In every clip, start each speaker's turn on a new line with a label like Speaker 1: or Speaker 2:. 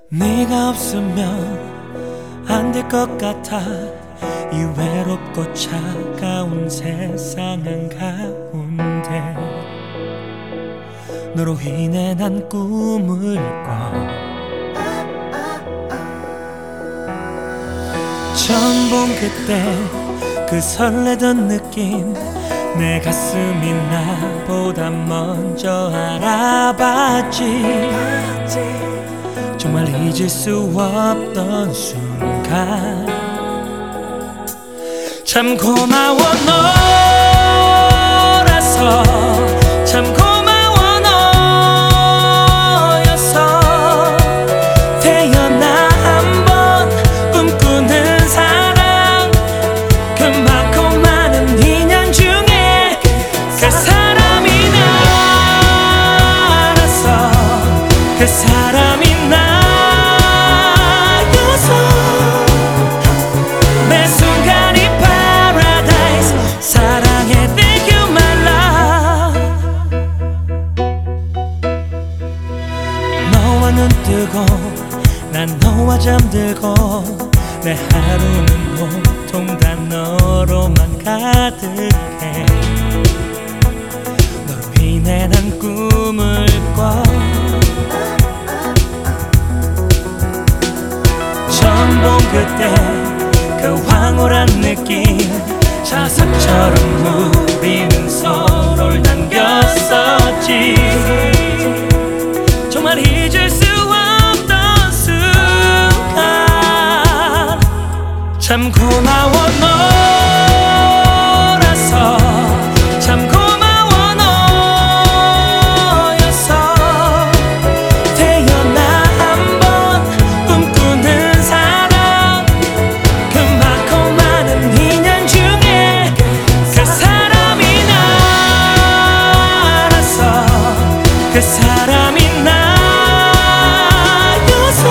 Speaker 1: 네가 없으면 안 될 것 같아. 이 외롭고 차가운 세상 한가운데 너로 인해 난 꿈을 꿔. 처음 본 그때 그 설레던 느낌, 내 가슴이 나보다 먼저 알아봤지. 정말 잊을 수 없던 순간. 참 고마워 너라서, 참 고마워 너여서. 태어나 한번 꿈꾸는 사랑, 그 많고 많은 인연 중에 그 사람이 나라서, 그 사람이 나여서. 매 순간이 paradise. 사랑해 thank you my love. 너와 눈 뜨고 난 너와 잠들고, 내 하루는 온통 다 너로만 가득해. 너로 인해 난 꿈을 꿔. 처음 본 그때 그 황홀한 느낌, 자석처럼 우리는 서로를 남겼었지. 정말 잊을 수 없던 순간. 참 고마워 너라서, 참 고마워 너여서. 태어나 한번 꿈꾸는 사랑, 그 많고 많은 인연 중에 그 사람이 나라서, 그 사람이 나여서.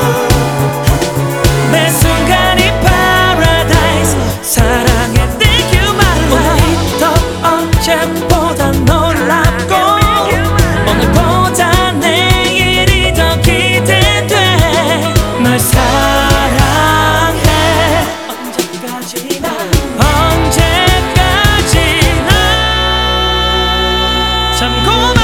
Speaker 1: 매 순간이 paradise. 사랑해 thank you my love. 오늘도 어제보다 놀랍고, 오늘보다 내일이 더 기대돼. 널 사랑해 언제까지나, 언제까지나. 참 고마워